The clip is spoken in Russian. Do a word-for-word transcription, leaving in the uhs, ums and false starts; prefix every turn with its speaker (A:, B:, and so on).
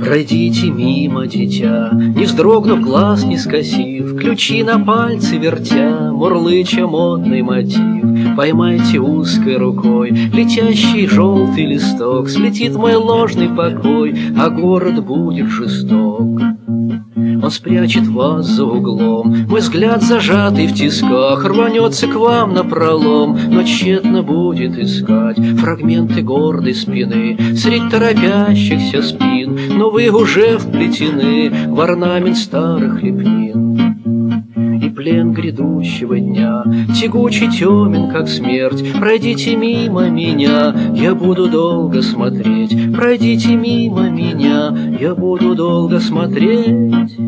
A: Пройдите мимо, дитя, не вздрогнув, глаз не скосив, ключи на пальцы вертя, мурлыча модный мотив. Поймайте узкой рукой летящий желтый листок, слетит мой ложный покой, а город будет жесток. Он спрячет вас за углом, мой взгляд, зажатый в тисках, рванется к вам напролом, но тщетно будет искать фрагменты гордой спины средь торопящихся спин, но вы уже вплетены в орнамент старых лепнин. И плен грядущего дня тягучий, темен, как смерть. Пройдите мимо меня, я буду долго смотреть. Пройдите мимо меня, я буду долго смотреть.